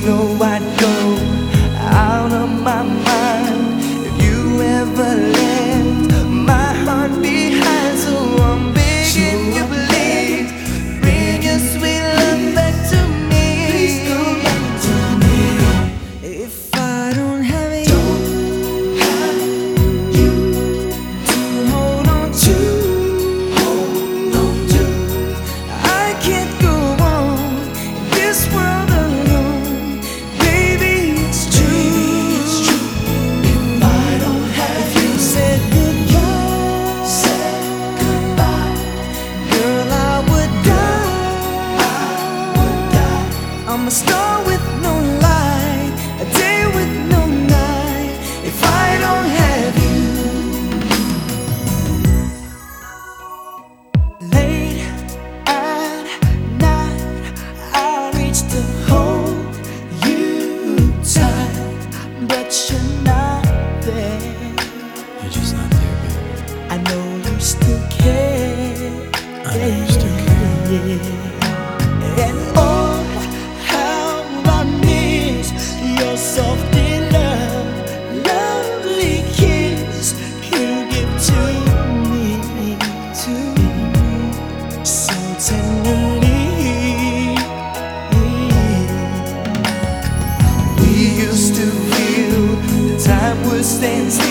know I'd go out of my mind if you ever left my heart behind. So I'm begging you, please bring your sweet love back to me. Please come back to me. If I don't have you, to hold on to, I can't go on in this world alone. Baby, it's true. If I don't have you, said goodbye, girl, I would die. I'm a star with no light, a day with no night. If I don't have you. Late at night, I reach to hold you tight, but you're not there. You're just not there, baby. I know you still care. I know you still care. And oh, how I miss your soft love, lovely kiss you give to me so tenderly. We used to feel the time would stand still.